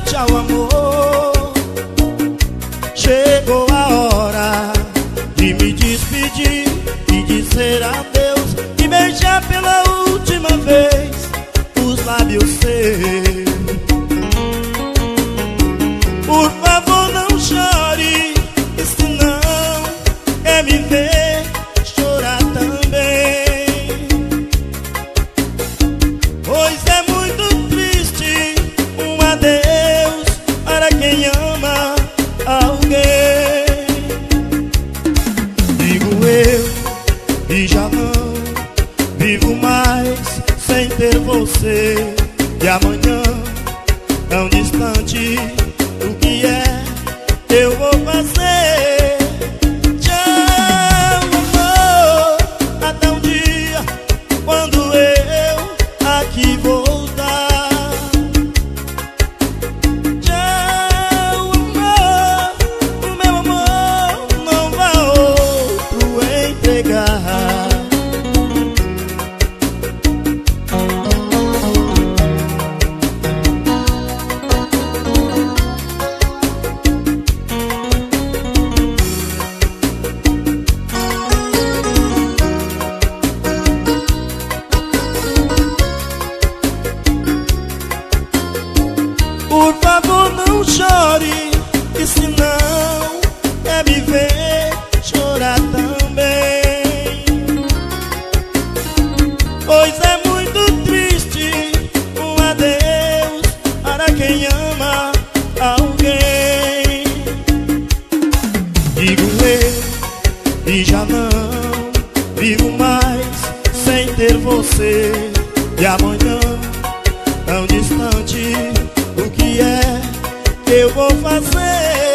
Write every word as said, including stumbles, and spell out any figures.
Tchau, amor. Chegou a hora de me despedir e dizer adeus e beijar pela última vez os lábios seus. Por favor, não chore, senão é me ver chorar também. Pois é muito triste um adeus para quem ama alguém. Digo eu e já não vivo mais sem ter você. E amanhã, tão distante, o que é eu vou fazer? Tchau, amor, até um dia quando eu aqui voltar. Tchau, amor, o meu amor não vai outro entregar. Por favor, não chore, que senão é me ver chorar também. Pois é muito triste um adeus para quem ama alguém. Digo eu e já não vivo mais sem ter você. E amanhã, tão distante, o que é que eu vou fazer?